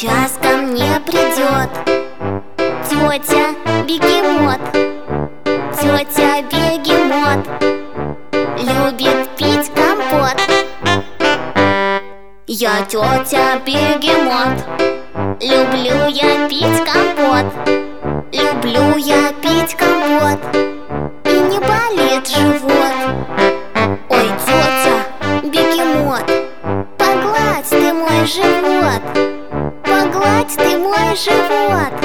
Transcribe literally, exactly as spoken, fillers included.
Сейчас ко мне придет тетя Бегемот. Тетя Бегемот любит пить компот. Я тетя Бегемот, люблю я пить компот. Люблю я пить компот, и не болит живот. Ой, тетя Бегемот, погладь ты мой живот, погладь ты мой живот.